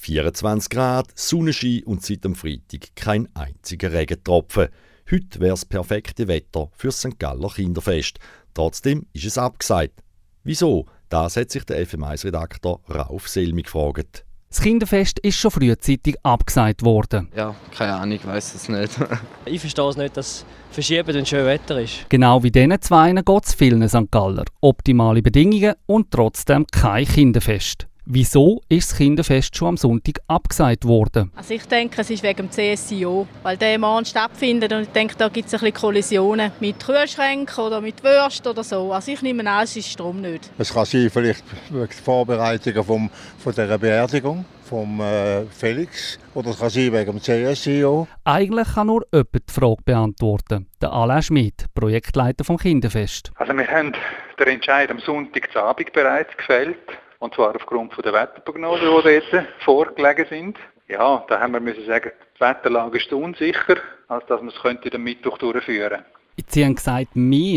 24 Grad, Sonnenschein und seit dem Freitag kein einziger Regentropfen. Heute wäre das perfekte Wetter für das St. Galler Kinderfest. Trotzdem ist es abgesagt. Wieso? Das hat sich der FM1-Redaktor Rauf Selmi gefragt. Das Kinderfest ist schon frühzeitig abgesagt worden. Ja, keine Ahnung, ich weiss es nicht. Ich verstehe es nicht, dass verschieben, wenn schön Wetter ist. Genau wie diesen zwei geht es vielen St. Galler. Optimale Bedingungen und trotzdem kein Kinderfest. Wieso ist das Kinderfest schon am Sonntag abgesagt worden? Also ich denke, es ist wegen dem CSIO, weil der morgen stattfindet und ich denke, da gibt es ein bisschen Kollisionen mit Kühlschränken oder mit Würsten oder so. Also ich nehme an, es ist darum nicht. Es kann sein, vielleicht wegen der Vorbereitungen von dieser Beerdigung vom Felix oder es kann sein wegen dem CSIO. Eigentlich kann nur jemand die Frage beantworten. Der Alain Schmid, Projektleiter vom Kinderfest. Also wir haben den Entscheid am Sonntagabend bereits gefällt. Und zwar aufgrund der Wetterprognosen, die dort vorgelegen sind. Ja, da haben wir müssen sagen, die Wetterlage ist unsicher, als dass man es den Mittwoch durchführen könnte. Sie haben gesagt,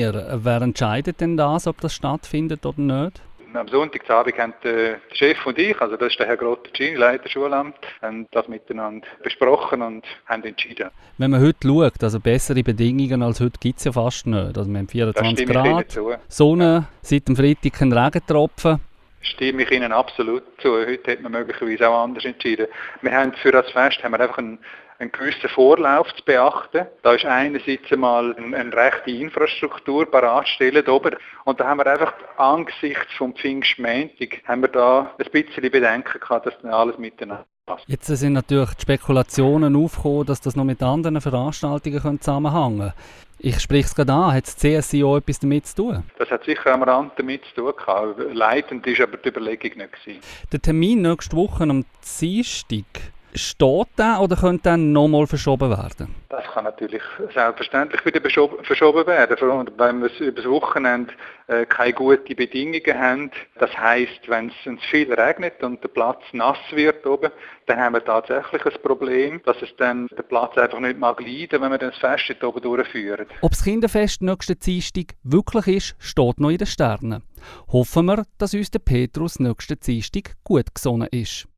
wer entscheidet denn das, ob das stattfindet oder nicht? Am Sonntagabend haben der Chef und ich, also das ist der Herr Grottercini, Leiter Schulamt, haben das miteinander besprochen und haben entschieden. Wenn man heute schaut, also bessere Bedingungen als heute gibt es ja fast nicht. Also wir haben 24 Grad, Sonne, seit dem Freitag kein Regentropfen. Stimme ich Ihnen absolut zu. Heute hätte man möglicherweise auch anders entschieden. Wir haben für das Fest einfach einen gewissen Vorlauf zu beachten. Da ist einerseits einmal eine rechte Infrastruktur bereitstellen oben. Und da haben wir einfach angesichts vom Pfingstmontag haben wir da ein bisschen Bedenken gehabt, dass dann alles miteinander passt. Jetzt sind natürlich die Spekulationen aufgekommen, dass das noch mit anderen Veranstaltungen zusammenhängen könnte. Ich spreche es gerade an. Hat das CSIO etwas damit zu tun? Das hat sicher am Rand damit zu tun gehabt. Leitend war aber die Überlegung nicht gewesen. Der Termin nächste Woche am Dienstag, steht der oder könnte dann nochmal verschoben werden? Das kann natürlich selbstverständlich wieder verschoben werden. Und wenn wir über das Wochenende keine guten Bedingungen haben, das heisst, wenn es viel regnet und der Platz nass wird oben, dann haben wir tatsächlich ein Problem, dass es dann der Platz einfach nicht mag leiden, wenn wir das Fest dort oben durchführen. Ob das Kinderfest nächsten Dienstag wirklich ist, steht noch in den Sternen. Hoffen wir, dass uns der Petrus nächsten Dienstag gut gesonnen ist.